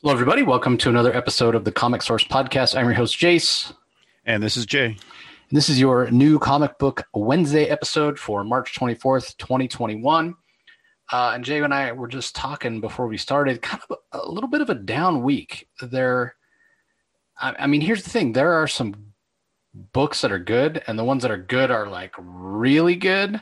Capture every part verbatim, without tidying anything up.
Hello, everybody. Welcome to another episode of the Comic Source Podcast. I'm your host, Jace. And this is Jay. And this is your new Comic Book Wednesday episode for March twenty-fourth, twenty twenty-one. Uh, and Jay and I were just talking before we started, kind of a, a little bit of a down week. There, I, I mean, here's the thing. There are some books that are good, and the ones that are good are like really good.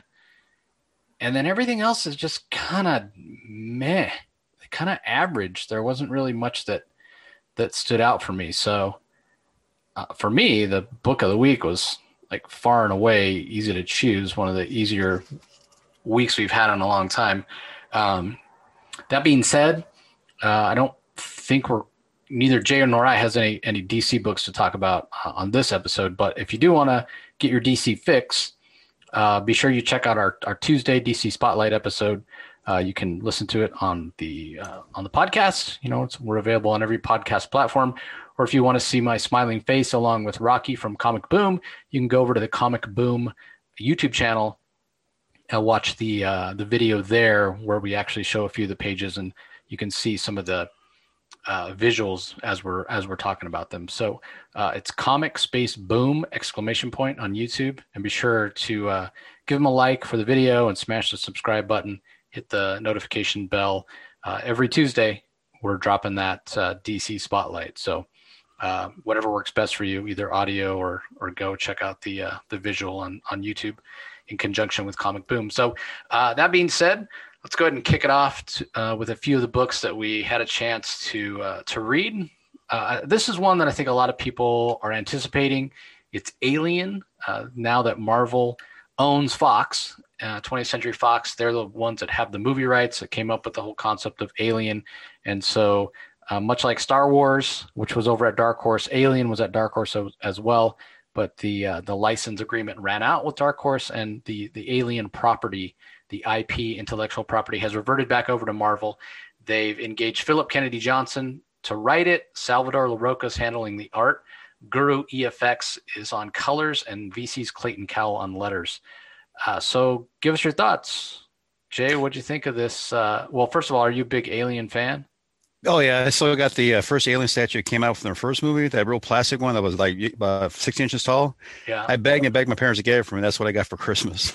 And then everything else is just kind of meh. Kind of average. There wasn't really much that that stood out for me. So uh, for me, the book of the week was like far and away easy to choose. One of the easier weeks we've had in a long time. Um, that being said, uh, I don't think we're neither Jay nor I has any any D C books to talk about uh, on this episode. But if you do want to get your D C fix, uh, be sure you check out our our Tuesday D C Spotlight episode. Uh, you can listen to it on the uh, on the podcast. You know, it's, we're available on every podcast platform. Or if you want to see my smiling face along with Rocky from Comic Boom, you can go over to the Comic Boom YouTube channel and watch the uh, the video there, where we actually show a few of the pages, and you can see some of the uh, visuals as we're as we're talking about them. So uh, it's Comic Space Boom exclamation point on YouTube, and be sure to uh, give them a like for the video and smash the subscribe button. Hit the notification bell. Uh, every Tuesday, we're dropping that uh, D C Spotlight. So uh, whatever works best for you, either audio or or go check out the uh, the visual on, on YouTube in conjunction with Comic Boom. So uh, that being said, let's go ahead and kick it off to, uh, with a few of the books that we had a chance to uh, to read. Uh, this is one that I think a lot of people are anticipating. It's Alien. Uh, now that Marvel owns Fox, Uh, twentieth Century Fox, they're the ones that have the movie rights that came up with the whole concept of Alien. And so uh, much like Star Wars, which was over at Dark Horse, Alien was at Dark Horse as well. But the uh, the license agreement ran out with Dark Horse, and the, the Alien property, the I P, intellectual property, has reverted back over to Marvel. They've engaged Philip Kennedy Johnson to write it. Salvador Larroca's handling the art. Guru E F X is on colors, and V C's Clayton Cowell on letters. Uh, so give us your thoughts. Jay, what'd you think of this? Uh, well, first of all, are you a big Alien fan? Oh, yeah. I still got the uh, first Alien statue that came out from their first movie, that real plastic one that was like uh, sixty inches tall. Yeah. I begged and begged my parents to get it for me. That's what I got for Christmas.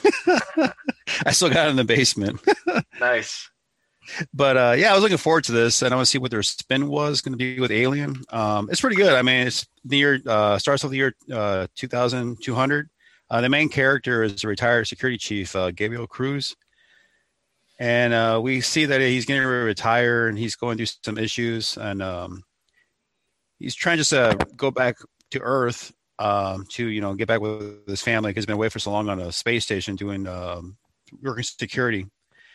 I still got it in the basement. Nice. But uh, yeah, I was looking forward to this, and I want to see what their spin was going to be with Alien. Um, it's pretty good. I mean, it's the year, uh, starts off the year uh, two thousand two hundred. Uh, the main character is the retired security chief, uh, Gabriel Cruz. And uh, we see that he's getting ready to retire, and he's going through some issues. And um, he's trying just to go back to Earth um, to, you know, get back with his family, because he's been away for so long on a space station doing um, working security.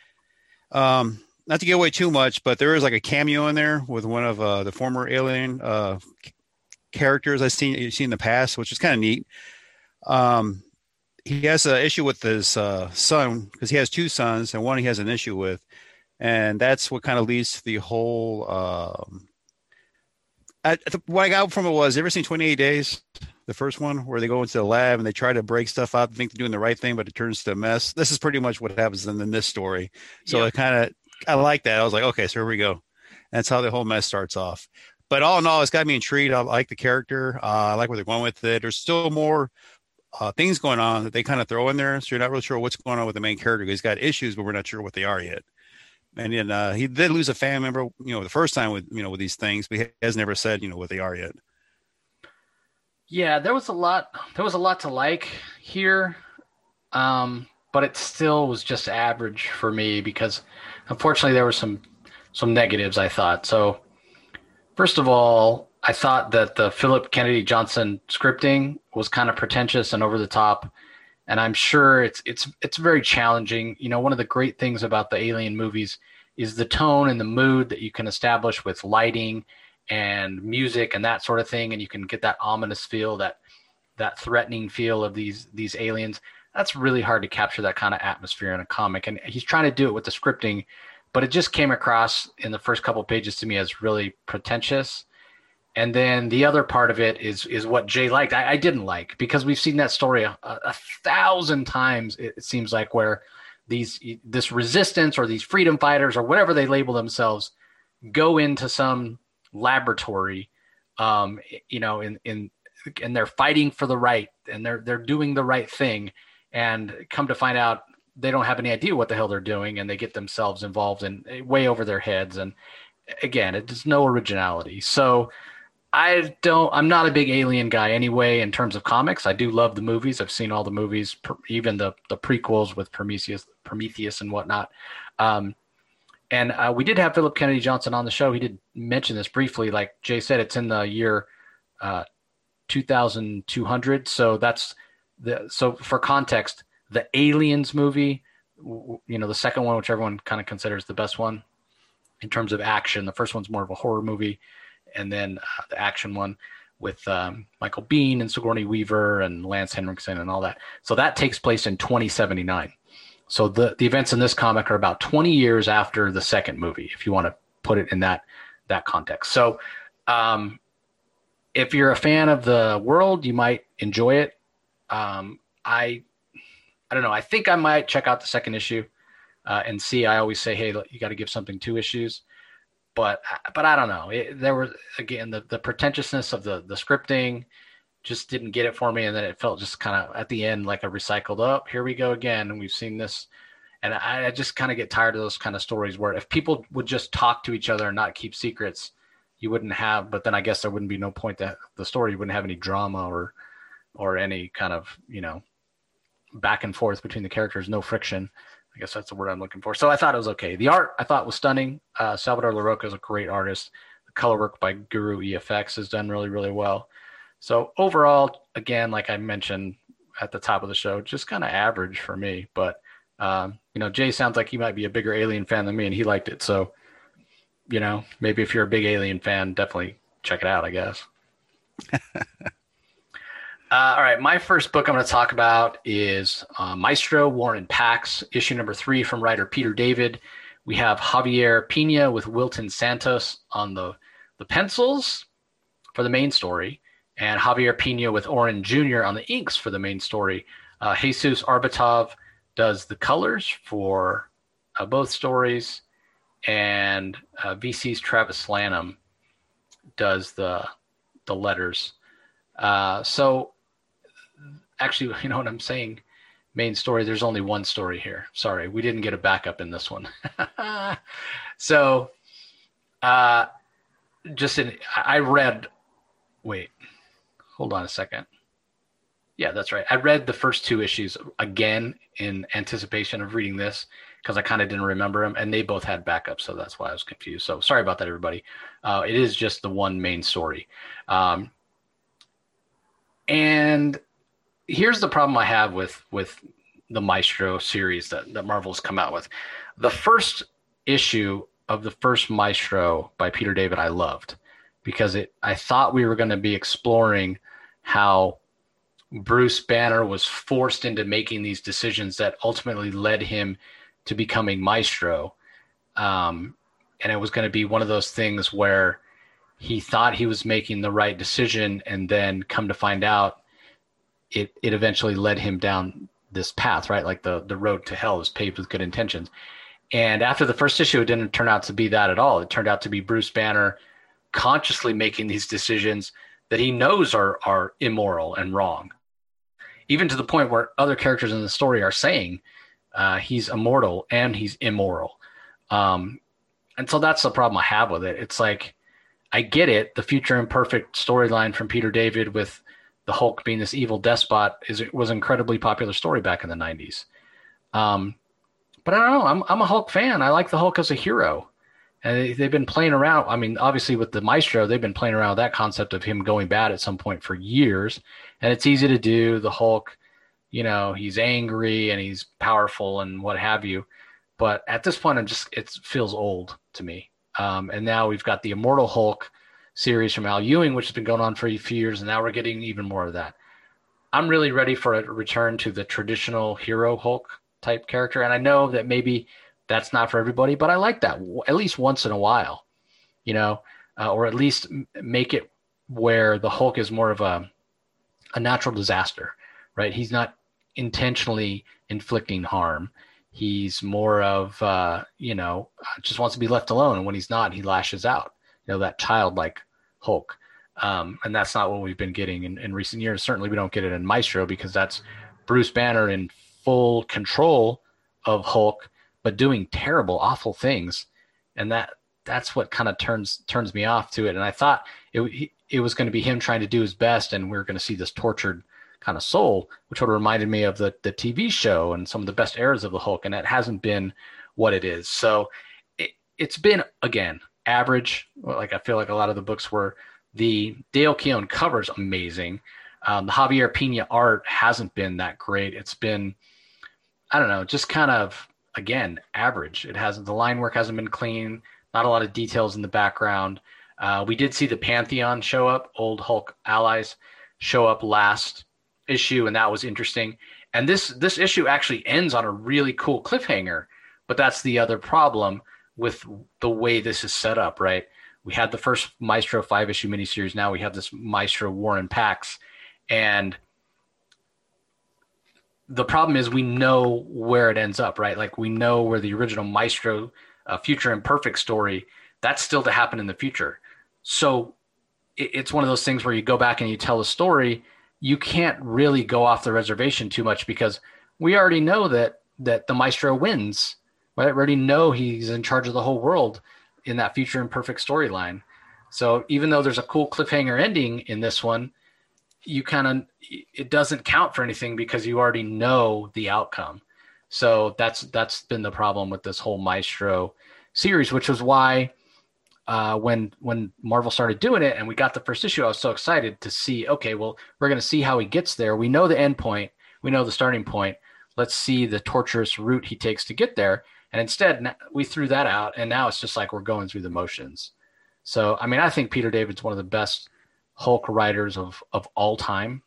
Um, not to give away too much, but there is like a cameo in there with one of uh, the former Alien uh, characters I've seen, you've seen in the past, which is kind of neat. Um, he has an issue with his uh, son, because he has two sons, and one he has an issue with, and that's what kind of leads to the whole. Um, I, what I got from it was, you ever seen twenty-eight days, the first one, where they go into the lab and they try to break stuff out, and think they're doing the right thing, but it turns to a mess. This is pretty much what happens in, in this story. So yeah. it kind of, I like that. I was like, okay, so here we go. That's how the whole mess starts off. But all in all, it's got me intrigued. I like the character. Uh, I like where they're going with it. There's still more Uh, things going on that they kind of throw in there, so you're not really sure what's going on with the main character. He's got issues, but we're not sure what they are yet. And then uh, he did lose a family member, you know, the first time with you know with these things, but he has never said you know what they are yet. Yeah, there was a lot. There was a lot to like here, um, but it still was just average for me, because unfortunately there were some some negatives, I thought. So first of all, I thought that the Philip Kennedy Johnson scripting was kind of pretentious and over the top, and I'm sure it's it's it's very challenging. You know, one of the great things about the Alien movies is the tone and the mood that you can establish with lighting and music and that sort of thing, and you can get that ominous feel, that that threatening feel of these these aliens. That's really hard to capture, that kind of atmosphere in a comic, and he's trying to do it with the scripting, but it just came across in the first couple of pages to me as really pretentious. And then the other part of it is is what Jay liked. I, I didn't like, because we've seen that story a, a thousand times. It, it seems like, where these this resistance or these freedom fighters or whatever they label themselves go into some laboratory, um, you know, in, in, and they're fighting for the right, and they're, they're doing the right thing, and come to find out they don't have any idea what the hell they're doing, and they get themselves involved in way over their heads. And again, it's no originality. So I don't, I'm not a big Alien guy anyway, in terms of comics. I do love the movies. I've seen all the movies, even the, the prequels with Prometheus, Prometheus and whatnot. Um, and uh, we did have Philip Kennedy Johnson on the show. He did mention this briefly. Like Jay said, it's in the year uh, two thousand two hundred. So that's the, so for context, the Aliens movie, you know, the second one, which everyone kind of considers the best one in terms of action. The first one's more of a horror movie. And then uh, the action one with um, Michael Biehn and Sigourney Weaver and Lance Henriksen and all that. So that takes place in twenty seventy-nine. So the, the events in this comic are about twenty years after the second movie, if you want to put it in that, that context. So um, if you're a fan of the world, you might enjoy it. Um, I I don't know. I think I might check out the second issue uh, and see. I always say, hey, you got to give something two issues. But but I don't know. It, there was, again, the, the pretentiousness of the, the scripting just didn't get it for me. And then it felt just kind of at the end like a recycled up. Here we go again. And we've seen this. And I, I just kind of get tired of those kind of stories where if people would just talk to each other and not keep secrets, you wouldn't have. But then I guess there wouldn't be no point that the story. You wouldn't have any drama or or any kind of, you know, back and forth between the characters, no friction. I guess that's the word I'm looking for. So I thought it was okay. The art I thought was stunning. Uh, Salvador Larroca is a great artist. The color work by Guru E F X is done really, really well. So overall, again, like I mentioned at the top of the show, just kind of average for me. But, um, you know, Jay sounds like he might be a bigger Alien fan than me, and he liked it. So, you know, maybe if you're a big Alien fan, definitely check it out, I guess. Uh, all right, my first book I'm going to talk about is uh, Maestro, War and Pax, issue number three from writer Peter David. We have Javier Pina with Wilton Santos on the, the pencils for the main story, and Javier Pina with Oren Junior on the inks for the main story. Uh, Jesus Arbatov does the colors for uh, both stories, and uh, V C's Travis Lanham does the the letters. Uh, so actually, you know what I'm saying? Main story. There's only one story here. Sorry, we didn't get a backup in this one. so, uh, just in, I read. Wait, hold on a second. Yeah, that's right. I read the first two issues again in anticipation of reading this because I kind of didn't remember them, and they both had backups, so that's why I was confused. So sorry about that, everybody. Uh, it is just the one main story. Um, and here's the problem I have with with the Maestro series that, that Marvel's come out with. The first issue of the first Maestro by Peter David I loved because it I thought we were going to be exploring how Bruce Banner was forced into making these decisions that ultimately led him to becoming Maestro. Um, and it was going to be one of those things where he thought he was making the right decision, and then come to find out it it eventually led him down this path, right? Like the, the road to hell is paved with good intentions. And after the first issue, it didn't turn out to be that at all. It turned out to be Bruce Banner consciously making these decisions that he knows are are immoral and wrong, even to the point where other characters in the story are saying uh, he's immortal and he's immoral. Um, and so that's the problem I have with it. It's like, I get it. The future imperfect storyline from Peter David with the Hulk being this evil despot is was an incredibly popular story back in the nineties. Um, but I don't know. I'm I'm a Hulk fan. I like the Hulk as a hero, and they, they've been playing around. I mean, obviously with the Maestro, they've been playing around with that concept of him going bad at some point for years, and it's easy to do. The Hulk, you know, he's angry and he's powerful and what have you. But at this point, I'm just it feels old to me. Um, and now we've got the Immortal Hulk series from Al Ewing, which has been going on for a few years, and now we're getting even more of that. I'm really ready for a return to the traditional hero Hulk type character, and I know that maybe that's not for everybody, but I like that at least once in a while, you know, uh, or at least make it where the Hulk is more of a a natural disaster, right? He's not intentionally inflicting harm. He's more of, uh, you know, just wants to be left alone, and when he's not, he lashes out. you know, that childlike Hulk. Um, and that's not what we've been getting in, in recent years. Certainly we don't get it in Maestro because that's Bruce Banner in full control of Hulk, but doing terrible, awful things. And that that's what kind of turns turns me off to it. And I thought it it was going to be him trying to do his best, and we we're going to see this tortured kind of soul, which would have reminded me of the the T V show and some of the best eras of the Hulk, and that hasn't been what it is. So it, it's been, again, average. Like I feel like a lot of the books were. The Dale Keown cover is amazing. Um, the Javier Pina art hasn't been that great. It's been, I don't know, just kind of, again, average. It hasn't, the line work hasn't been clean. Not a lot of details in the background. Uh, we did see the Pantheon show up, old Hulk allies show up last issue, and that was interesting. And this this issue actually ends on a really cool cliffhanger, but that's the other problem with the way this is set up, right? We had the first Maestro five-issue miniseries. Now we have this Maestro War and Pax. And the problem is we know where it ends up, right? Like we know where the original Maestro uh, Future Imperfect story, that's still to happen in the future. So it, it's one of those things where you go back and you tell the story, you can't really go off the reservation too much because we already know that that the Maestro wins, right? We already know he's in charge of the whole world in that Future Imperfect storyline. So even though there's a cool cliffhanger ending in this one, you kind of, it doesn't count for anything because you already know the outcome. So that's, that's been the problem with this whole Maestro series, which was why uh, when, when Marvel started doing it and we got the first issue, I was so excited to see, okay, well, we're going to see how he gets there. We know the end point. We know the starting point. Let's see the torturous route he takes to get there. And instead, we threw that out, and now it's just like we're going through the motions. So, I mean, I think Peter David's one of the best Hulk writers of, of all time.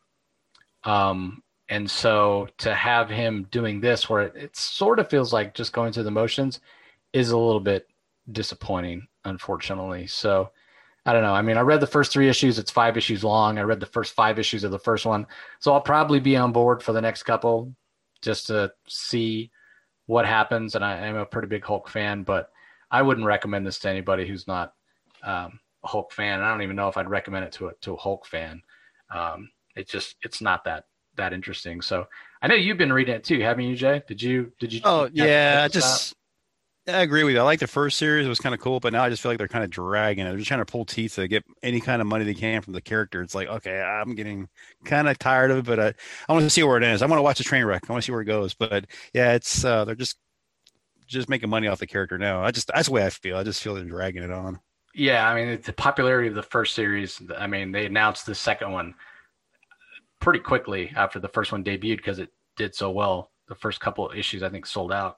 Um, and so to have him doing this where it, it sort of feels like just going through the motions is a little bit disappointing, unfortunately. So, I don't know. I mean, I read the first three issues. It's five issues long. I read the first five issues of the first one. So I'll probably be on board for the next couple just to see what happens. And I am a pretty big Hulk fan, but I wouldn't recommend this to anybody who's not um, a Hulk fan. I don't even know if I'd recommend it to a, to a Hulk fan. Um, it just, it's not that, that interesting. So I know you've been reading it too, haven't you, Jay? Did you, did you? Oh yeah. I just, I agree with you. I like the first series. It was kind of cool, but now I just feel like they're kind of dragging it. They're just trying to pull teeth to get any kind of money they can from the character. It's like, okay, I'm getting kind of tired of it, but I, I want to see where it ends. I want to watch a train wreck. I want to see where it goes. But yeah, it's uh, they're just just making money off the character now. I just that's the way I feel. I just feel they're dragging it on. Yeah, I mean, the popularity of the first series. I mean, they announced the second one pretty quickly after the first one debuted because it did so well. The first couple of issues, I think, sold out.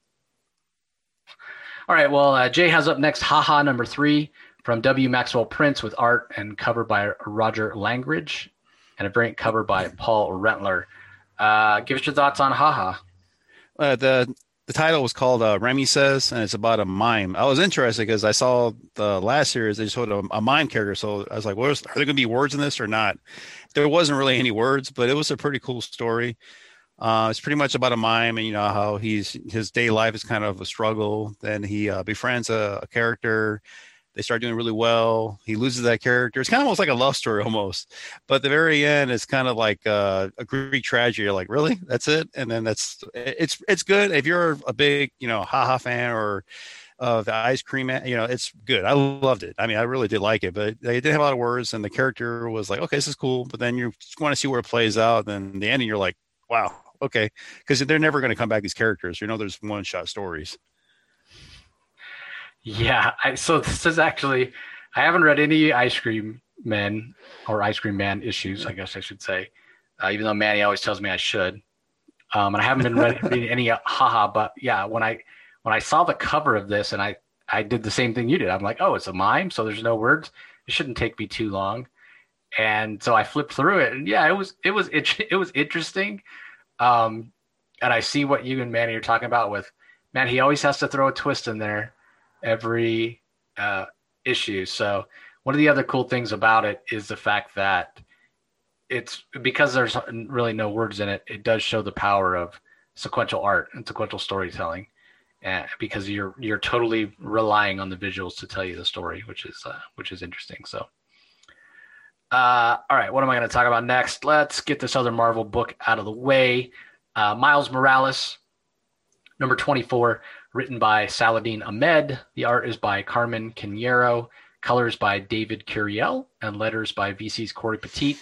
All right, well, uh, Jay has up next Haha number three from W. Maxwell Prince with art and cover by Roger Langridge and a variant cover by Paul Rentler. Uh, give us your thoughts on Haha. Uh, the the title was called uh, Remy Says, and it's about a mime. I was interested because I saw the last series, they showed a, a mime character, so I was like, well, are there going to be words in this or not? There wasn't really any words, but it was a pretty cool story. Uh, it's pretty much about a mime, and you know how he's his day life is kind of a struggle. Then he uh, befriends a, a character. They start doing really well. He loses that character. It's kind of almost like a love story almost. But at the very end, it's kind of like uh, a Greek tragedy. You're like, really? That's it? And then that's it's it's good if you're a big you know haha fan or of the ice cream man. You know, it's good. I loved it. I mean, I really did like it. But they did have a lot of words, and the character was like, okay, this is cool. But then you just want to see where it plays out. Then the ending, you're like, wow. Okay, because they're never going to come back, these characters. You know, there's one-shot stories. Yeah, I, so this is actually, I haven't read any Ice Cream Men or Ice Cream Man issues, I guess I should say, uh, even though Manny always tells me I should. Um, and I haven't been read, reading any uh, haha, but yeah, when I when I saw the cover of this, and I, I did the same thing you did. I'm like, oh, it's a mime, so there's no words. It shouldn't take me too long. And so I flipped through it, and yeah, it was it was it, it was interesting. Um, and I see what you and Manny are talking about with, man, he always has to throw a twist in there every uh, issue. So one of the other cool things about it is the fact that it's because there's really no words in it. It does show the power of sequential art and sequential storytelling. uh, because you're you're totally relying on the visuals to tell you the story, which is uh, which is interesting. So, uh, all right, what am I going to talk about next? Let's get this other Marvel book out of the way. Uh, Miles Morales, number twenty-four, written by Saladin Ahmed. The art is by Carmen Cañero, colors by David Curiel, and letters by V C's Corey Petit.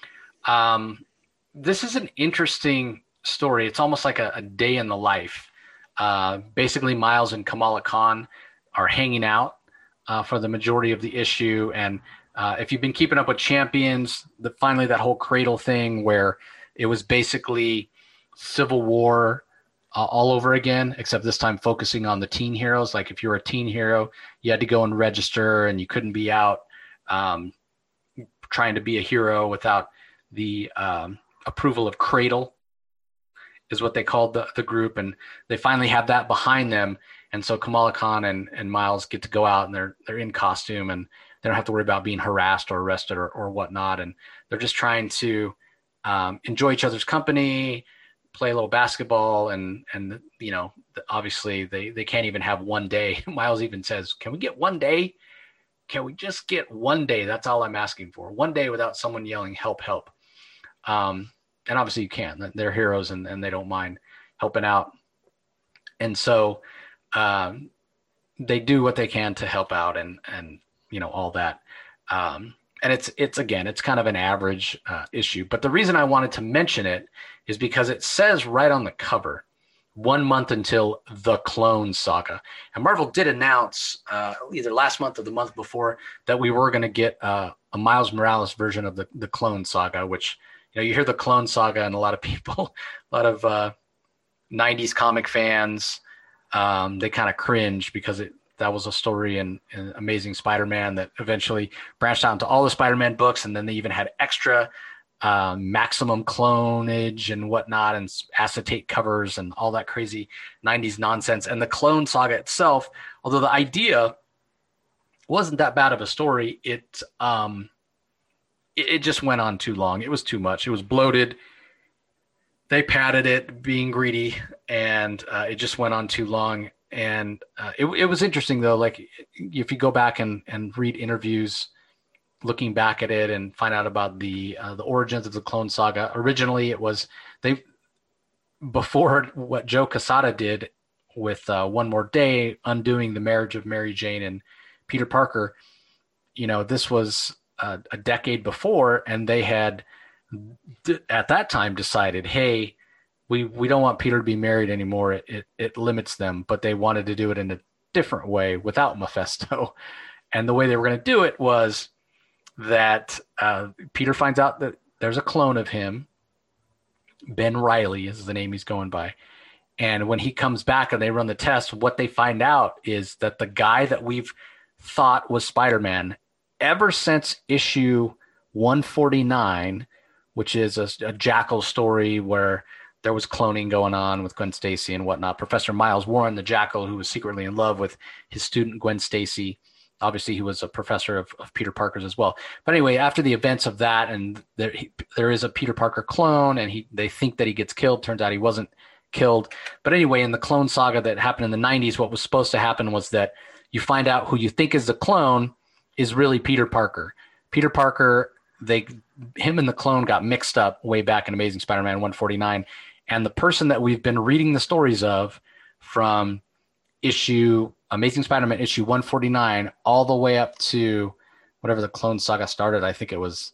Um, this is an interesting story. It's almost like a, a day in the life. Uh, basically, Miles and Kamala Khan are hanging out uh, for the majority of the issue. And uh, if you've been keeping up with Champions, the, finally that whole Cradle thing where it was basically Civil War uh, all over again, except this time focusing on the teen heroes. Like if you were a teen hero, you had to go and register and you couldn't be out um, trying to be a hero without the um, approval of Cradle, is what they called the, the group. And they finally have that behind them. And so Kamala Khan and, and Miles get to go out and they're, they're in costume and they don't have to worry about being harassed or arrested or, or whatnot. And they're just trying to um, enjoy each other's company, play a little basketball. And, and, you know, obviously they, they can't even have one day. Miles even says, can we get one day? Can we just get one day? That's all I'm asking for. One day without someone yelling, help, help. Um, And obviously you can. They're heroes and, and they don't mind helping out. And so um, they do what they can to help out and, and you know, all that. Um, and it's, it's again, it's kind of an average uh, issue. But the reason I wanted to mention it is because it says right on the cover, one month until the Clone Saga. And Marvel did announce uh, either last month or the month before that we were going to get uh, a Miles Morales version of the, the Clone Saga, which, you know, you hear the Clone Saga and a lot of people, a lot of uh, nineties comic fans, um, they kind of cringe because it that was a story in, in Amazing Spider-Man that eventually branched out into all the Spider-Man books. And then they even had extra uh, maximum clonage and whatnot and acetate covers and all that crazy nineties nonsense. And the Clone Saga itself, although the idea wasn't that bad of a story, it um, it just went on too long. It was too much. It was bloated. They padded it, being greedy, and uh, it just went on too long. And uh, it, it was interesting, though. Like, if you go back and, and read interviews, looking back at it and find out about the uh, the origins of the Clone Saga. Originally, it was they before what Joe Quesada did with uh, One More Day, undoing the marriage of Mary Jane and Peter Parker. You know, this was Uh, a decade before, and they had d- at that time decided, hey, we we don't want Peter to be married anymore. It, it it limits them, but they wanted to do it in a different way without Mephisto. And the way they were going to do it was that uh, Peter finds out that there's a clone of him. Ben Reilly is the name he's going by. And when he comes back and they run the test, what they find out is that the guy that we've thought was Spider-Man, ever since issue one forty-nine, which is a, a Jackal story where there was cloning going on with Gwen Stacy and whatnot. Professor Miles Warren, the Jackal, who was secretly in love with his student Gwen Stacy. Obviously, he was a professor of, of Peter Parker's as well. But anyway, after the events of that, and there, he, there is a Peter Parker clone, and he they think that he gets killed. Turns out he wasn't killed. But anyway, in the Clone Saga that happened in the nineties, what was supposed to happen was that you find out who you think is the clone is really Peter Parker. Peter Parker, they, him and the clone got mixed up way back in Amazing Spider-Man one forty-nine. And the person that we've been reading the stories of from issue, Amazing Spider-Man issue one forty-nine, all the way up to whatever the Clone Saga started, I think it was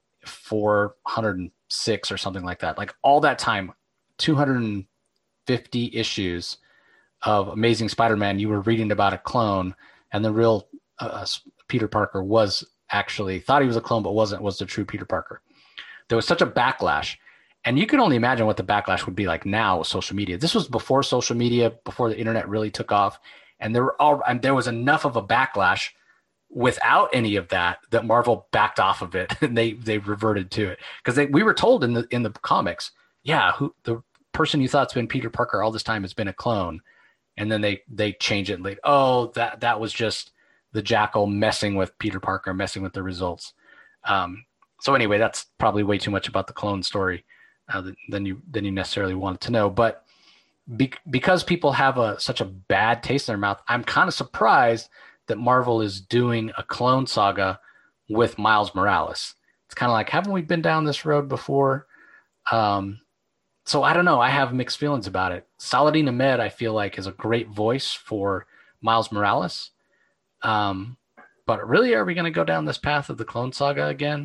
four hundred six or something like that. Like all that time, two hundred fifty issues of Amazing Spider-Man, you were reading about a clone, and the real uh, Peter Parker was actually thought he was a clone, but wasn't, was the true Peter Parker. There was such a backlash, and you can only imagine what the backlash would be like now with social media. This was before social media, before the internet really took off. And there were all, and there was enough of a backlash without any of that, that Marvel backed off of it and they, they reverted to it. Cause they, we were told in the, in the comics, yeah, who the person you thought's been Peter Parker all this time has been a clone. And then they, they change it later. Oh, that, that was just the Jackal messing with Peter Parker, messing with the results. Um, so anyway, that's probably way too much about the clone story uh, than you than you necessarily wanted to know. But be, because people have a such a bad taste in their mouth, I'm kind of surprised that Marvel is doing a Clone Saga with Miles Morales. It's kind of like, haven't we been down this road before? Um, so I don't know. I have mixed feelings about it. Saladin Ahmed, I feel like, is a great voice for Miles Morales. Um, but really, are we going to go down this path of the Clone Saga again?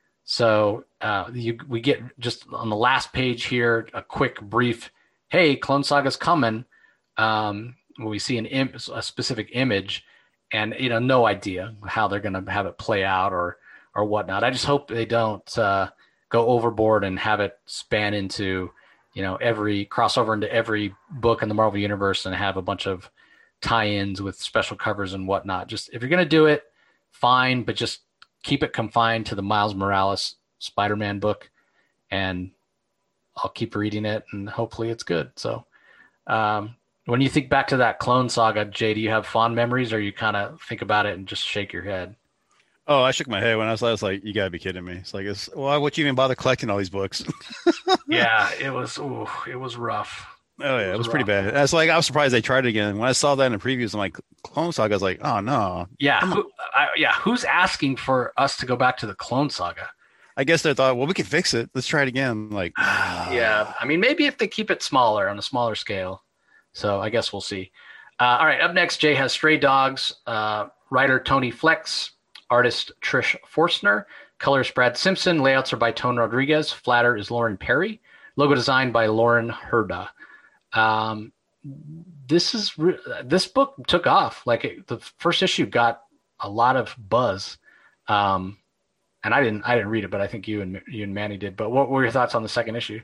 So uh, you, we get just on the last page here, a quick brief, hey, Clone Saga's coming. Um, when we see an Im- a specific image and, you know, no idea how they're going to have it play out or, or whatnot. I just hope they don't uh, go overboard and have it span into, you know, every crossover into every book in the Marvel Universe and have a bunch of tie-ins with special covers and whatnot. Just if you're going to do it, fine, but just keep it confined to the Miles Morales Spider-Man book, and I'll keep reading it, and hopefully it's good. So um, when you think back to that Clone Saga, Jay, do you have fond memories, or you kind of think about it and just shake your head? Oh, I shook my head when I was, I was like, you gotta be kidding me. It's like, it's, why would you even bother collecting all these books? Yeah, it was, ooh, it was rough. Oh yeah, it was, it was pretty bad. That's like, I was surprised they tried it again. When I saw that in the previews, I'm like, Clone Saga, I was like, oh no. Yeah, who, I, yeah. Who's asking for us to go back to the Clone Saga? I guess they thought, well, we can fix it. Let's try it again. Like, yeah, I mean, maybe if they keep it smaller on a smaller scale. So I guess we'll see. Uh, all right, up next, Jay has Stray Dogs. Uh, writer Tony Flex, artist Trish Forstner, colors Brad Simpson, layouts are by Tone Rodriguez, flatter is Lauren Perry, logo design by Lauren Herda. Um, this is re- this book took off. Like it, the first issue got a lot of buzz, um, and I didn't I didn't read it, but I think you and you and Manny did. But what were your thoughts on the second issue?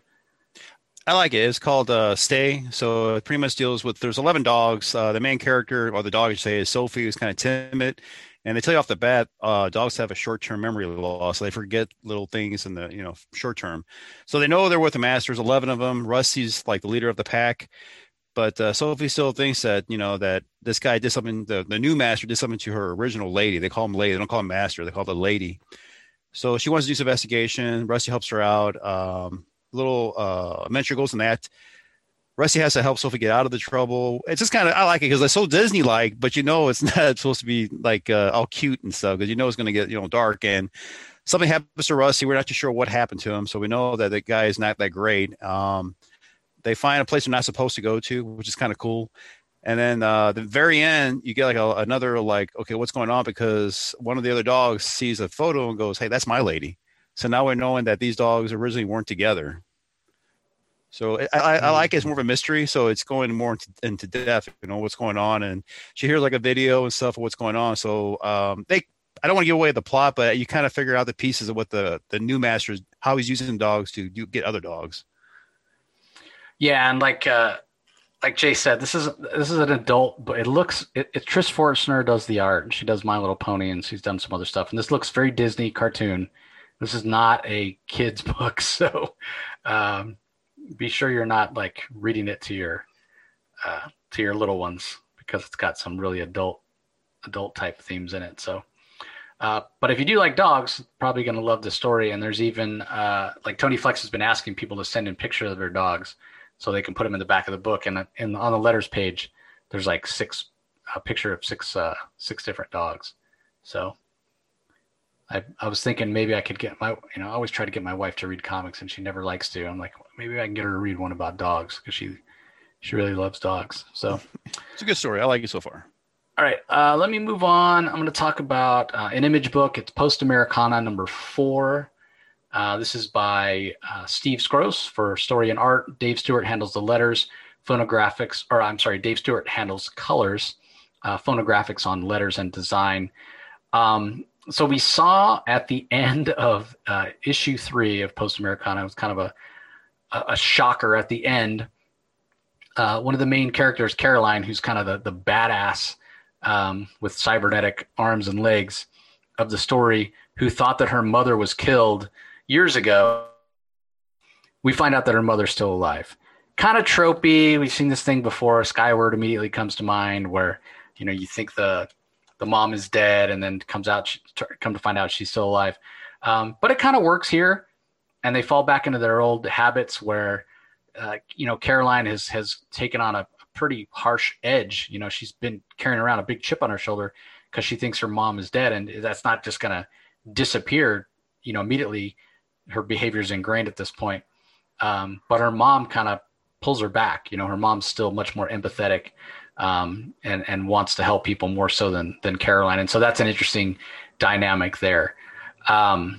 I like it. It's called uh, Stay. So it pretty much deals with, there's eleven dogs. Uh, the main character, or the dog, I should say, is Sophie, who's kind of timid. And they tell you off the bat, uh, dogs have a short-term memory loss. So they forget little things in the, you know, short term. So they know they're with the masters, eleven of them. Rusty's like the leader of the pack. But uh, Sophie still thinks that, you know, that this guy did something, the, the new master did something to her original lady. They call him lady. They don't call him master. They call the lady. So she wants to do some investigation. Rusty helps her out. Um, little uh, adventure goes in that. Rusty has to help Sophie get out of the trouble. It's just kind of, I like it because it's so Disney-like, but you know it's not supposed to be like uh, all cute and stuff because you know it's going to get, you know, dark, and something happens to Rusty. We're not too sure what happened to him, so we know that the guy is not that great. Um, they find a place they're not supposed to go to, which is kind of cool. And then uh, the very end, you get like a, another like, okay, what's going on? Because one of the other dogs sees a photo and goes, hey, that's my lady. So now we're knowing that these dogs originally weren't together. So I, I, I like it. It's more of a mystery. So it's going more into, into depth, you know, what's going on. And she hears like a video and stuff of what's going on. So um, they, I don't want to give away the plot, but you kind of figure out the pieces of what the, the new master is, how he's using dogs to do, get other dogs. Yeah. And like, uh, like Jay said, this is, this is an adult, but it looks, it, it Trish Forstner does the art, and she does My Little Pony, and she's done some other stuff. And this looks very Disney cartoon. This is not a kid's book. So, um, be sure you're not like reading it to your uh, to your little ones, because it's got some really adult adult type themes in it. So, uh, but if you do like dogs, probably going to love the story. And there's even uh, like Tony Flex has been asking people to send in pictures of their dogs so they can put them in the back of the book. And, and on the letters page, there's like six a picture of six uh, six different dogs. So I, I was thinking maybe I could get my, you know, I always try to get my wife to read comics, and she never likes to. I'm like, maybe I can get her to read one about dogs, because she, she really loves dogs. So it's a good story. I like it so far. All right. Uh, let me move on. I'm going to talk about uh, an Image book. It's Post Americana number four. Uh, this is by uh, Steve Scrose for story and art. Dave Stewart handles the letters, phonographics, or I'm sorry, Dave Stewart handles colors, uh, phonographics on letters and design. Um, So we saw at the end of uh, issue three of Post Americana, it was kind of a, a, a shocker at the end. Uh, one of the main characters, Caroline, who's kind of the, the badass um, with cybernetic arms and legs of the story, who thought that her mother was killed years ago. We find out that her mother's still alive. Kind of tropey. We've seen this thing before. Skyward immediately comes to mind, where, you know, you think the the mom is dead, and then comes out, she, come to find out she's still alive. Um, but it kind of works here, and they fall back into their old habits where uh, you know, Caroline has has taken on a pretty harsh edge. You know, she's been carrying around a big chip on her shoulder because she thinks her mom is dead, and that's not just going to disappear, you know, immediately. Her behavior is ingrained at this point. Um, but her mom kind of pulls her back. You know, her mom's still much more empathetic um, and, and wants to help people more so than, than Caroline. And so that's an interesting dynamic there. Um,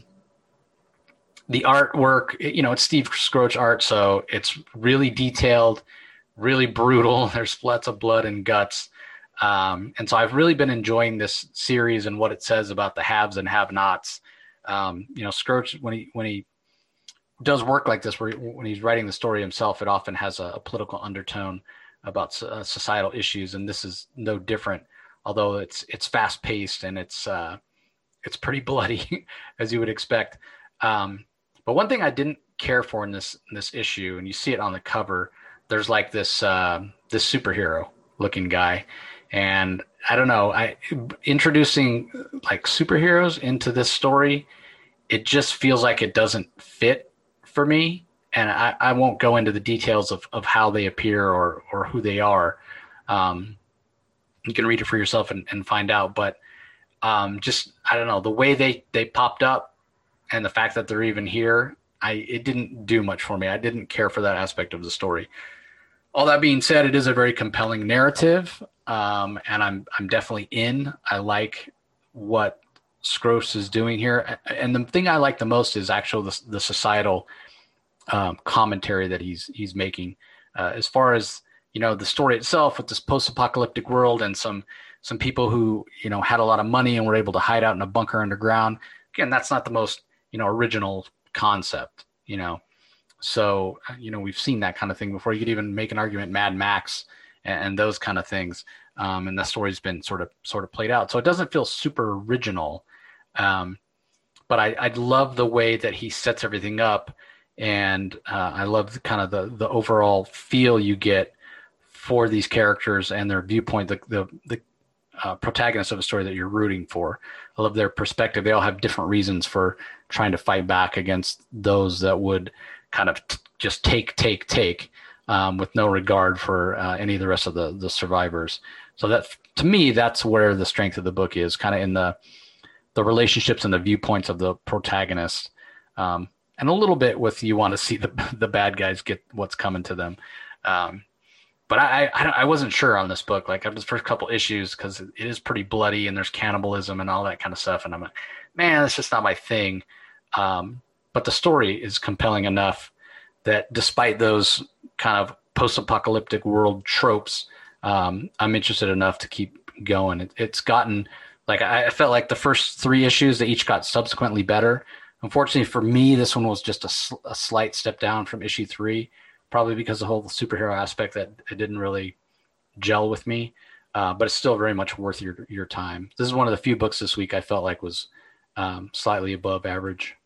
the artwork, you know, it's Steve Skroce art, so it's really detailed, really brutal. There's lots of blood and guts. Um, and so I've really been enjoying this series and what it says about the haves and have-nots. Um, you know, Skroce, when he when he does work like this, where he, when he's writing the story himself, it often has a, a political undertone about uh, societal issues, and this is no different. Although it's it's fast paced and it's uh, it's pretty bloody, as you would expect. Um, but one thing I didn't care for in this in this issue, and you see it on the cover, there's like this uh, this superhero looking guy, and I don't know, I introducing like superheroes into this story, it just feels like it doesn't fit for me. And I, I won't go into the details of, of how they appear or or who they are. Um, you can read it for yourself and, and find out. But um, just, I don't know, the way they, they popped up and the fact that they're even here, I it didn't do much for me. I didn't care for that aspect of the story. All that being said, it is a very compelling narrative, um, and I'm I'm definitely in. I like what Skroce is doing here, and the thing I like the most is actually the, the societal um, commentary that he's he's making. Uh, as far as, you know, the story itself with this post-apocalyptic world and some some people who, you know, had a lot of money and were able to hide out in a bunker underground. Again, that's not the most, you know, original concept, you know. So, you know, we've seen that kind of thing before. You could even make an argument, Mad Max and, and those kind of things. Um, and the story's been sort of sort of played out. So it doesn't feel super original. Um, but I, I love the way that he sets everything up. And uh, I love the, kind of the, the overall feel you get for these characters and their viewpoint, the, the, the uh, protagonists of a story that you're rooting for. I love their perspective. They all have different reasons for trying to fight back against those that would kind of t- just take, take, take um, with no regard for uh, any of the rest of the, the survivors. So that, to me, that's where the strength of the book is, kind of in the the relationships and the viewpoints of the protagonist, um, and a little bit with you want to see the the bad guys get what's coming to them. Um, but I, I I wasn't sure on this book. Like, after the first couple issues, because it is pretty bloody and there's cannibalism and all that kind of stuff, and I'm like, man, that's just not my thing. Um, but the story is compelling enough that despite those kind of post-apocalyptic world tropes, um, I'm interested enough to keep going. It, it's gotten, like, I, I felt like the first three issues, they each got subsequently better. Unfortunately for me, this one was just a, sl- a slight step down from issue three, probably because the whole superhero aspect that it didn't really gel with me. Uh, but it's still very much worth your your time. This is one of the few books this week I felt like was um, slightly above average.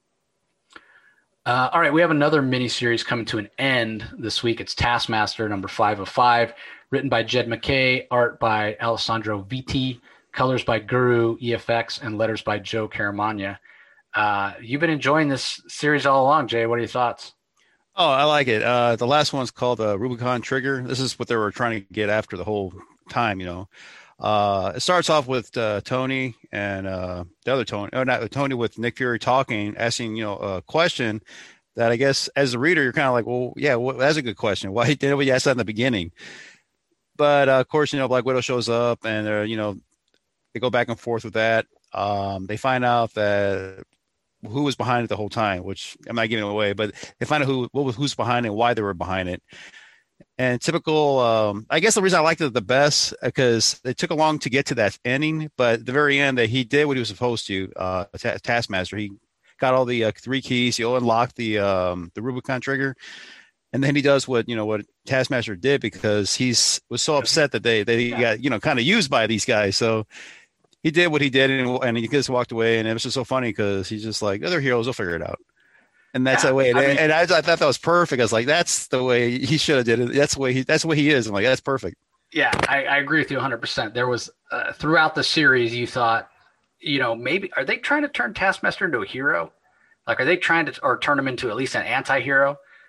Uh, all right, we have another miniseries coming to an end this week. It's Taskmaster number five of five, written by Jed MacKay, art by Alessandro Vitti, colors by Guru E F X, and letters by Joe Caramagna. Uh, you've been enjoying this series all along, Jay. What are your thoughts? Oh, I like it. Uh, the last one's called uh, Rubicon Trigger. This is what they were trying to get after the whole time, you know. Uh, it starts off with uh, Tony and uh, the other Tony, oh, not Tony with Nick Fury talking, asking, you know, a question that I guess as a reader, you're kind of like, well, yeah, well, that's a good question. Why didn't we ask that in the beginning? But uh, of course, you know, Black Widow shows up and, uh, you know, they go back and forth with that. Um, they find out that who was behind it the whole time, which I'm not giving it away, but they find out who, what was, who's behind it, why they were behind it. And typical, um, I guess the reason I liked it the best, because it took a long to get to that ending, but at the very end that he did what he was supposed to, uh, Taskmaster, he got all the uh, three keys, he unlocked the, um, the Rubicon trigger. And then he does what, you know, what Taskmaster did, because he's was so upset that they, they got, you know, kind of used by these guys. So he did what he did, and, and he just walked away. And it was just so funny because he's just like, other heroes will figure it out. And that's yeah, the way it, I mean, and I, I thought that was perfect. I was like, that's the way he should have did it. That's the way he, that's the way he is. I'm like, that's perfect. Yeah, I, I agree with you one hundred percent. There was uh, throughout the series, you thought, you know, maybe are they trying to turn Taskmaster into a hero? Like, are they trying to, or turn him into at least an anti-hero?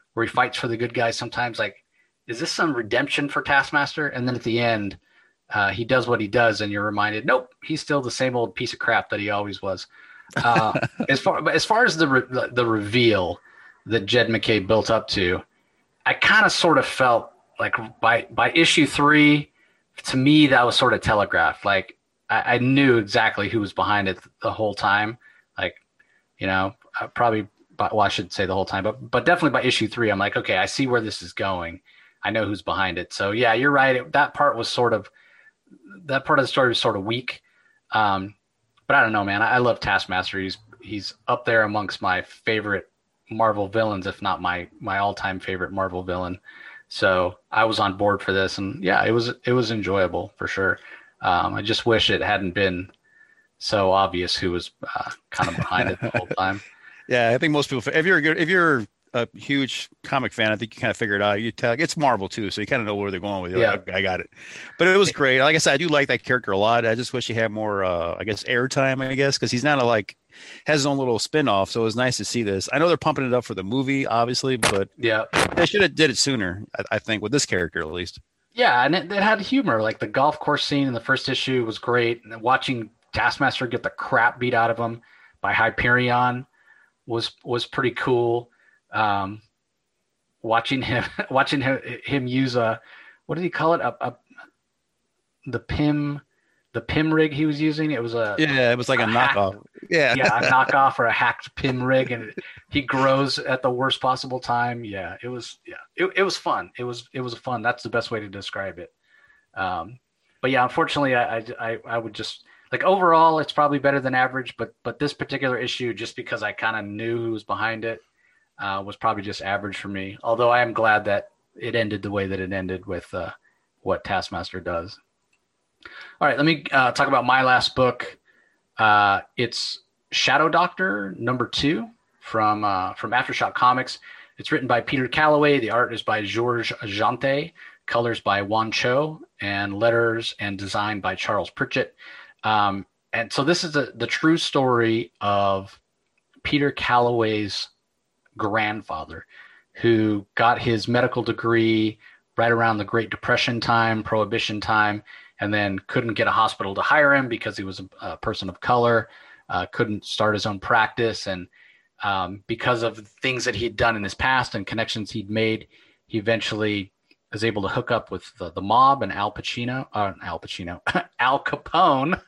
where he fights for the good guys sometimes. Like, is this some redemption for Taskmaster? And then at the end, uh, he does what he does, and you're reminded, nope, he's still the same old piece of crap that he always was. Uh, as far but as far as the re- the reveal that Jed McKay built up to, I kind of sort of felt like by by issue three, to me that was sort of telegraphed. Like I, I knew exactly who was behind it the whole time. Like, you know, uh, probably. Well, I should say the whole time, but but definitely by issue three, I'm like, okay, I see where this is going. I know who's behind it. So yeah, you're right. It, that part was sort of that part of the story was sort of weak. Um, but I don't know, man. I, I love Taskmaster. He's he's up there amongst my favorite Marvel villains, if not my my all time favorite Marvel villain. So I was on board for this, and yeah, it was it was enjoyable for sure. Um, I just wish it hadn't been so obvious who was uh, kind of behind it the whole time. Yeah, I think most people, if you're a good, if you're a huge comic fan, I think you kind of figure it out. You tell it's Marvel too, so you kind of know where they're going with it. Yeah, like, I got it. But it was great. Like I said, I do like that character a lot. I just wish he had more, uh, I guess, airtime. I guess because he's not a like has his own little spinoff. So it was nice to see this. I know they're pumping it up for the movie, obviously, but yeah, they should have did it sooner. I, I think with this character at least. Yeah, and it, it had humor. Like the golf course scene in the first issue was great, and watching Taskmaster get the crap beat out of him by Hyperion was was pretty cool. Um, watching him watching him, him use a what did he call it? A, a the P I M the P I M rig he was using. It was a yeah, it was like a, a knockoff. Hacked, yeah, yeah, a knockoff or a hacked P I M rig, and he grows at the worst possible time. Yeah, it was yeah, it it was fun. It was it was fun. That's the best way to describe it. Um, but yeah, unfortunately, I I I would just. Like overall, it's probably better than average, but but this particular issue, just because I kind of knew who was behind it, uh, was probably just average for me. Although I am glad that it ended the way that it ended with uh, what Taskmaster does. All right, let me uh, talk about my last book. Uh, it's Shadow Doctor number two from uh, from Aftershock Comics. It's written by Peter Calloway. The art is by Georges Jeantet. Colors by Juan Cho, and letters and design by Charles Pritchett. Um, and so this is a, the true story of Peter Calloway's grandfather, who got his medical degree right around the Great Depression time, Prohibition time, and then couldn't get a hospital to hire him because he was a, a person of color, uh, couldn't start his own practice. And um, because of things that he'd done in his past and connections he'd made, he eventually is able to hook up with the, the mob and Al Pacino, uh, Al Pacino, Al Capone,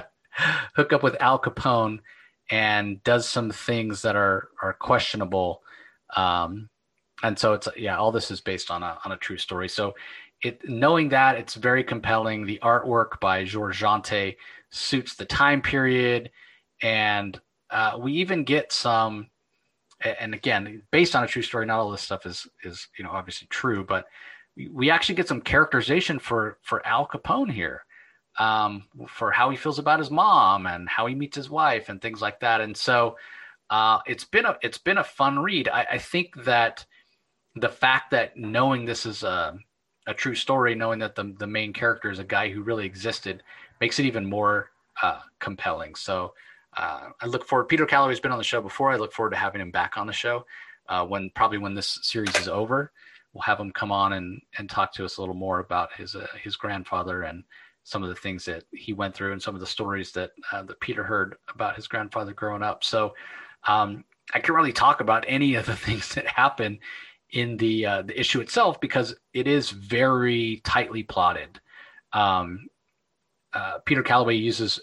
hook up with Al Capone, and does some things that are are questionable. Um, and so it's yeah, all this is based on a on a true story. So it knowing that it's very compelling. The artwork by Georges Jeantet suits the time period, and uh, we even get some. And again, based on a true story, not all this stuff is is you know obviously true, but we actually get some characterization for, for Al Capone here, um, for how he feels about his mom and how he meets his wife and things like that. And so uh, it's been a it's been a fun read. I, I think that the fact that knowing this is a, a true story, knowing that the the main character is a guy who really existed, makes it even more uh, compelling. So uh, I look forward. Peter Calloway's been on the show before. I look forward to having him back on the show uh, when probably when this series is over. We'll have him come on and, and talk to us a little more about his uh, his grandfather and some of the things that he went through and some of the stories that uh, that Peter heard about his grandfather growing up. So um, I can't really talk about any of the things that happen in the uh, the issue itself because it is very tightly plotted. Um, uh, Peter Calloway uses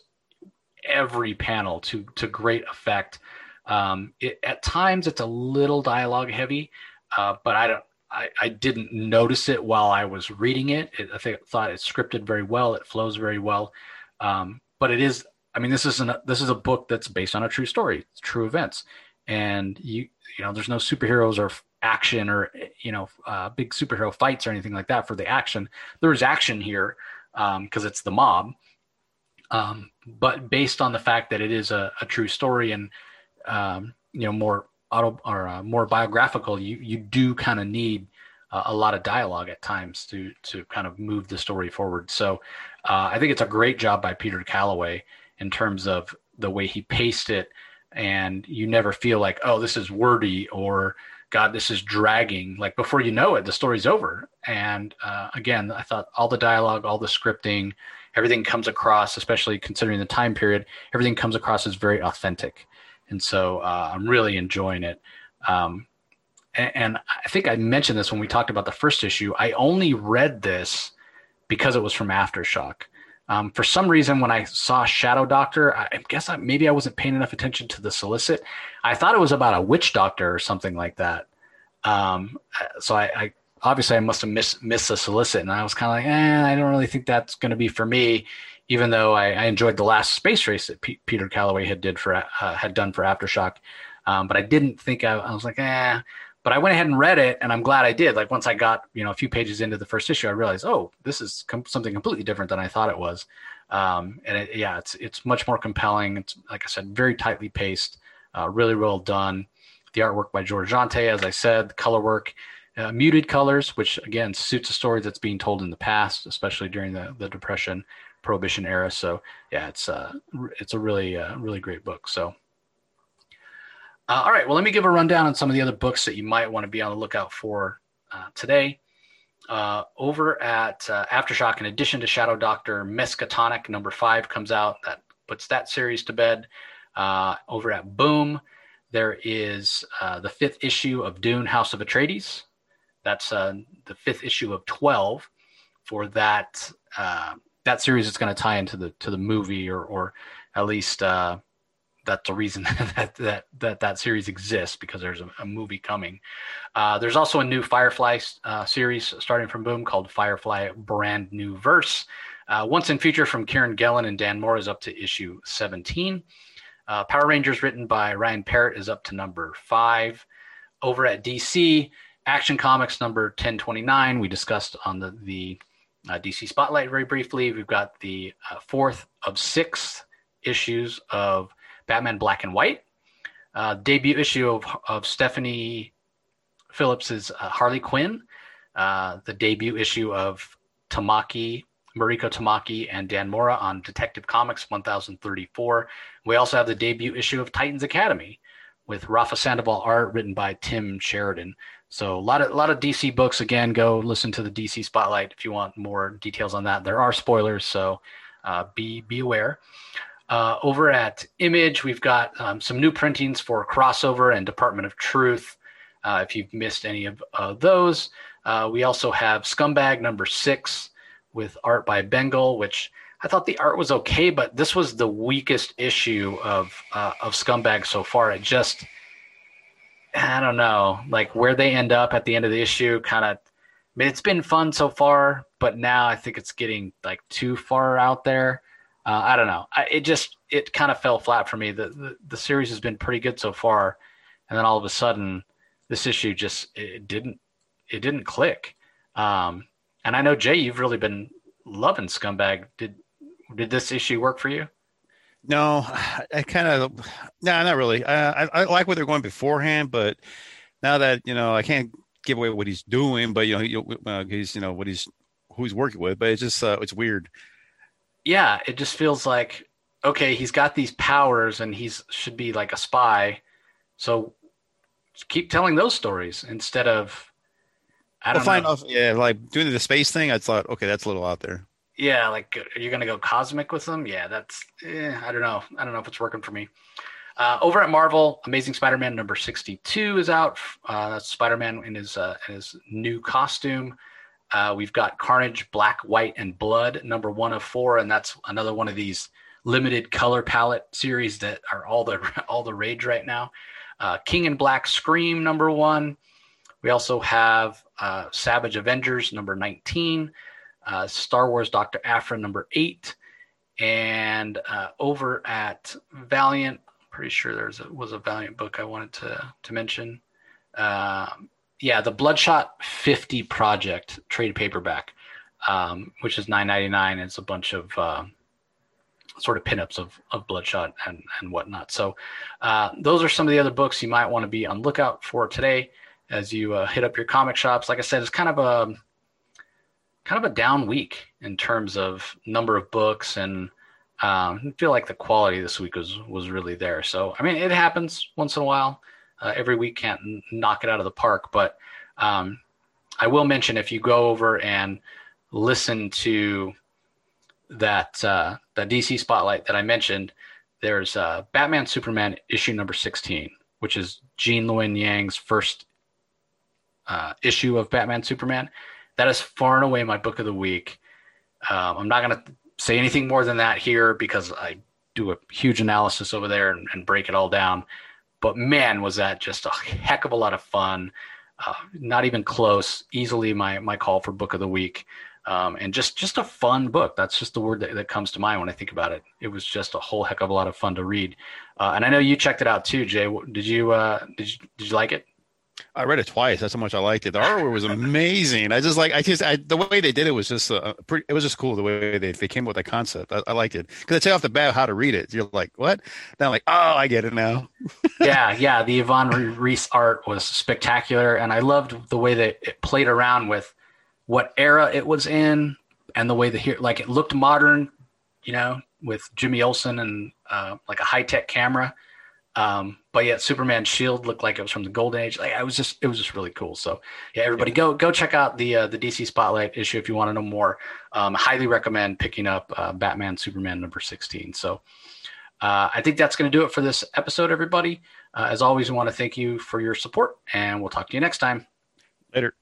every panel to to great effect. Um, it, at times, it's a little dialogue heavy, uh, but I don't. I, I didn't notice it while I was reading it. it I think, thought it's scripted very well. It flows very well. Um, but it is, I mean, this isn't, a, this is a book that's based on a true story, it's true events. And you, you know, there's no superheroes or action or, you know, uh, big superhero fights or anything like that for the action. There is action here um, cause it's the mob. Um, but based on the fact that it is a, a true story and, um, you know, more, auto or uh, more biographical, you you do kind of need uh, a lot of dialogue at times to to kind of move the story forward. So uh, I think it's a great job by Peter Calloway in terms of the way he paced it, and you never feel like, oh, this is wordy or God, this is dragging. Like before you know it, the story's over. And uh, again, I thought all the dialogue, all the scripting, everything comes across, especially considering the time period, everything comes across as very authentic. And so uh, I'm really enjoying it. Um, and, and I think I mentioned this when we talked about the first issue. I only read this because it was from Aftershock. Um, for some reason, when I saw Shadow Doctor, I guess I, maybe I wasn't paying enough attention to the solicit. I thought it was about a witch doctor or something like that. Um, so I, I obviously I must have missed, missed the solicit, and I was kind of like, eh, I don't really think that's going to be for me. Even though I, I enjoyed the last space race that P- Peter Calloway had did for uh, had done for Aftershock, um, but I didn't think I, I was like, eh. But I went ahead and read it, and I'm glad I did. Like once I got, you know, a few pages into the first issue, I realized, oh, this is com- something completely different than I thought it was. Um, and it, yeah, it's it's much more compelling. It's, like I said, very tightly paced, uh, really well done. The artwork by George Jante, as I said, the color work, uh, muted colors, which again suits a story that's being told in the past, especially during the, the Depression, Prohibition era. So yeah, it's uh, it's a really uh, really great book. So. Uh, all right, well, let me give a rundown on some of the other books that you might want to be on the lookout for uh, today. Uh, over at uh, Aftershock, in addition to Shadow Doctor, Miskatonic number five comes out. That puts that series to bed. Uh, over at Boom, there is uh, the fifth issue of Dune, House of Atreides. That's uh, the fifth issue of twelve for that uh, that series. It's going to tie into the to the movie, or or at least. Uh, That's the reason that that that, that series exists, because there's a, a movie coming. Uh, there's also a new Firefly uh, series starting from Boom called Firefly Brand New Verse. Uh, Once and Future from Kieran Gillen and Dan Moore is up to issue seventeen. Uh, Power Rangers, written by Ryan Parrott, is up to number five. Over at D C, Action Comics number ten twenty-nine, we discussed on the, the uh, D C Spotlight very briefly. We've got the uh, fourth of six issues of Batman Black and White, uh, debut issue of, of Stephanie Phillips's uh, Harley Quinn, uh, the debut issue of Tamaki, Mariko Tamaki and Dan Mora on Detective Comics one thousand thirty-four. We also have the debut issue of Titans Academy with Rafa Sandoval art, written by Tim Sheridan. So a lot of a lot of D C books. Again, go listen to the D C Spotlight if you want more details on that. There are spoilers, so uh, be be aware. Uh, over at Image, we've got um, some new printings for Crossover and Department of Truth. Uh, if you've missed any of uh, those, uh, we also have Scumbag number six with art by Bengal, which I thought the art was okay, but this was the weakest issue of uh, of Scumbag so far. It just, I don't know, like where they end up at the end of the issue, kind of. I mean, it's been fun so far, but now I think it's getting like too far out there. Uh, I don't know. I, it just it kind of fell flat for me. The, the the series has been pretty good so far, and then all of a sudden, this issue just it didn't it didn't click. Um, and I know Jay, you've really been loving Scumbag. Did did this issue work for you? No, I kind of no, not really. I, I I like what they're going beforehand, but now that you know, I can't give away what he's doing, but you know, he, uh, he's you know what he's who he's working with, but it's just uh, it's weird. Yeah, it just feels like, okay, he's got these powers and he's should be like a spy. So keep telling those stories instead of, I don't well, know. Off, yeah, like doing the space thing, I thought, okay, that's a little out there. Yeah, like, are you going to go cosmic with them? Yeah, that's, eh, I don't know. I don't know if it's working for me. Uh, over at Marvel, Amazing Spider-Man number sixty-two is out. Uh, that's Spider-Man in his, uh, in his new costume. Uh, we've got Carnage, Black, White, and Blood, number one of four, and that's another one of these limited color palette series that are all the all the rage right now. Uh, King in Black, Scream, number one. We also have uh, Savage Avengers, number nineteen. Uh, Star Wars Doctor Aphra, number eight. And uh, over at Valiant, I'm pretty sure there was a Valiant book I wanted to, to mention. Uh, Yeah, the Bloodshot fifty Project trade paperback, um, which is nine ninety-nine. It's a bunch of uh, sort of pinups of, of Bloodshot and, and whatnot. So uh, those are some of the other books you might want to be on lookout for today as you uh, hit up your comic shops. Like I said, it's kind of a kind of a down week in terms of number of books, and um, I feel like the quality this week was was really there. So I mean, it happens once in a while. Uh, every week can't n- knock it out of the park, but um, I will mention if you go over and listen to that uh, the D C Spotlight that I mentioned, there's uh, Batman Superman issue number sixteen, which is Gene Luen Yang's first uh, issue of Batman Superman. That is far and away my book of the week. Um, I'm not going to say anything more than that here because I do a huge analysis over there and, and break it all down. But man, was that just a heck of a lot of fun. Uh, not even close. Easily my my call for book of the week. Um, and just, just a fun book. That's just the word that, that comes to mind when I think about it. It was just a whole heck of a lot of fun to read. Uh, and I know you checked it out too, Jay. Did you, uh, did you, did you like it? I read it twice. That's how much I liked it. The artwork was amazing. I just like, I just, I, the way they did it was just, uh, pretty, it was just cool the way they, they came up with that concept. I, I liked it because I tell you off the bat how to read it. You're like, what? Then I'm like, oh, I get it now. yeah. Yeah. The Yvonne Reese art was spectacular. And I loved the way that it played around with what era it was in and the way the here, like it looked modern, you know, with Jimmy Olsen and uh, like a high tech camera. Um, but yet Superman's shield looked like it was from the golden age. Like I was just, it was just really cool. So yeah, everybody go, go check out the, uh, the D C Spotlight issue. If you want to know more, um, highly recommend picking up, uh, Batman Superman number sixteen. So, uh, I think that's going to do it for this episode, everybody. Uh, as always, we want to thank you for your support and we'll talk to you next time. Later.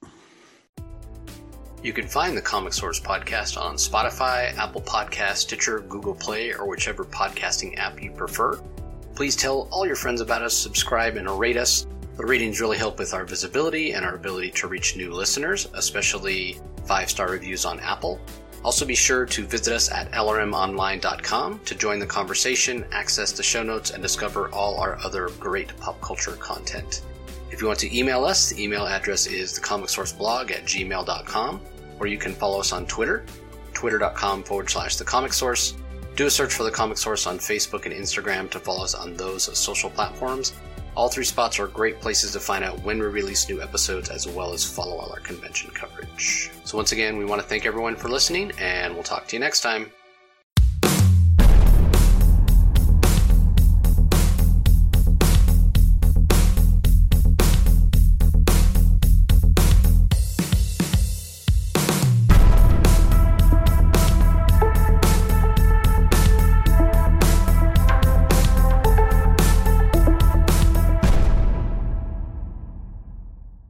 You can find the Comic Source podcast on Spotify, Apple Podcasts, Stitcher, Google Play, or whichever podcasting app you prefer. Please tell all your friends about us, subscribe, and rate us. The ratings really help with our visibility and our ability to reach new listeners, especially five-star reviews on Apple. Also be sure to visit us at L R M online dot com to join the conversation, access the show notes, and discover all our other great pop culture content. If you want to email us, the email address is thecomicsourceblog at gmail dot com, or you can follow us on Twitter, twitter.com forward slash the Comic Source. Do a search for The Comic Source on Facebook and Instagram to follow us on those social platforms. All three spots are great places to find out when we release new episodes as well as follow all our convention coverage. So once again, we want to thank everyone for listening, and we'll talk to you next time.